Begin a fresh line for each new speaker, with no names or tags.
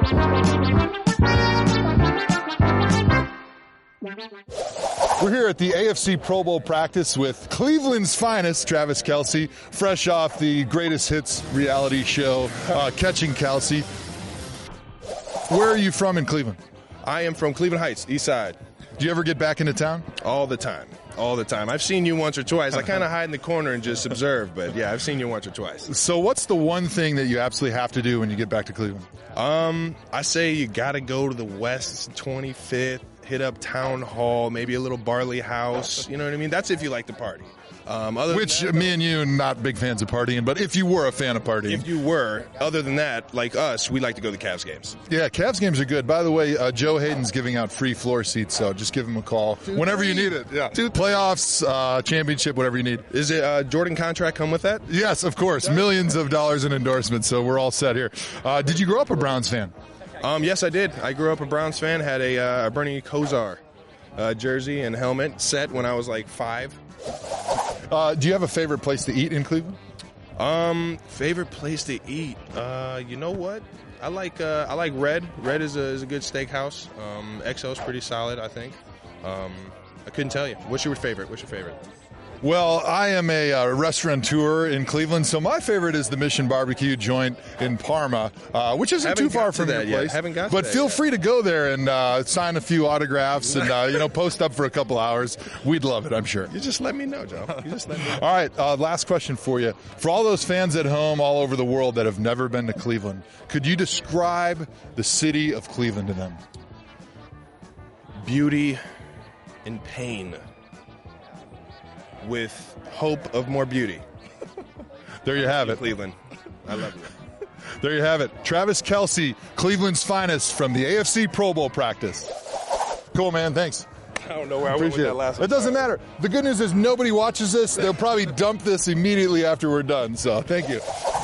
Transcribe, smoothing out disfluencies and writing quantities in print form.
We're here at the AFC Pro Bowl practice with Cleveland's finest, Travis Kelce, fresh off the Greatest Hits reality show, Catching Kelce. Where are you from in Cleveland?
I am from Cleveland Heights, East Side.
Do you ever get back into town?
All the time. All the time. I've seen you once or twice. I kind of hide in the corner and just observe, but yeah, I've seen you once or twice.
So what's the one thing that you absolutely have to do when you get back to Cleveland?
I say you got to go to the West 25th, hit up Town Hall, maybe a little Barley House. You know what I mean? That's if you like to party.
Which, me and you, not big fans of partying, but if you were a fan of partying.
If you were, other than that, like us, we like to go to the Cavs games.
Yeah, Cavs games are good. By the way, Joe Hayden's giving out free floor seats, so just give him a call whenever you need it. Yeah, playoffs, championship, whatever you need.
Is it Jordan contract come with that?
Yes, of course. Millions of dollars in endorsements, so we're all set here. Did you grow up a Browns fan?
Yes, I did. I grew up a Browns fan, had a Bernie Kosar jersey and helmet set when I was like 5.
Do you have a favorite place to eat in Cleveland?
Favorite place to eat? You know what? I like Red. Red is a good steakhouse. XO's pretty solid, I think. I couldn't tell you. What's your favorite?
Well, I am a restaurateur in Cleveland, so my favorite is the Mission Barbecue joint in Parma, which isn't too far from your place.
Haven't got
but
to that
feel
yet.
free to go there and sign a few autographs and post up for a couple hours. We'd love it, I'm sure.
You just let me know, Joe. You just let me know.
All right, last question for you. For all those fans at home all over the world that have never been to Cleveland, could you describe the city of Cleveland to them?
Beauty and pain, with hope of more beauty.
There you have it.
Cleveland. I love you.
There you have it. Travis Kelce, Cleveland's finest from the AFC Pro Bowl practice. Cool, man. Thanks.
I don't know where I went with that last one.
It doesn't matter. The good news is nobody watches this. They'll probably dump this immediately after we're done. So thank you.